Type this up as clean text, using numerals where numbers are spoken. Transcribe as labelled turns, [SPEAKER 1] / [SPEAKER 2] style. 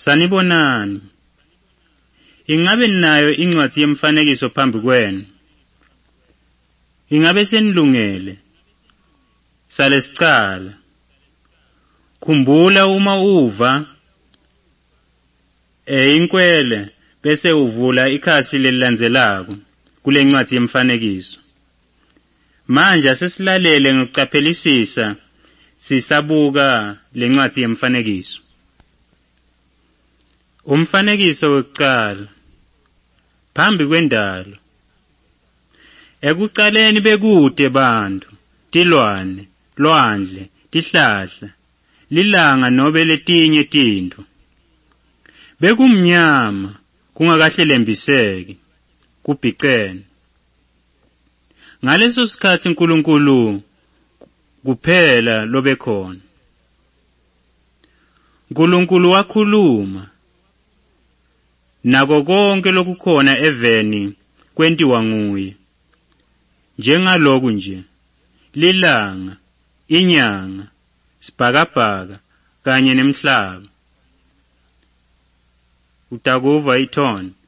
[SPEAKER 1] Sanibonani. Ingabe ninayo incwadi yemfanekiso phambi kwenu? Ingabe senilungele? Salesicala. Khumbula uma uva inkwele bese uvula ikhasi lelilandzelako kule ncwadi yemfanekiso. Manje sesilalele ngokucaphelisisa sisabuka le ncwadi yemfanekiso. Umfanekiso wokuqala. Phambi kwendalo. Ekuqaleni bekude bantu, tilwane, lwandle, tihlahla, lilanga nobe letinye tinto. Bekumnyama, kungakahlelembiseki, kubhicene. Ngaleso sikhathi uNkulunkulu kuphela lobekhona. uNkulunkulu wakhuluma. Nako konke lokukhona eveni kwentiwa nguye. Njengaloku nje, lilanga, inyanga, sibhakabhaka kanye nemhlaba. Utakuva ithoni.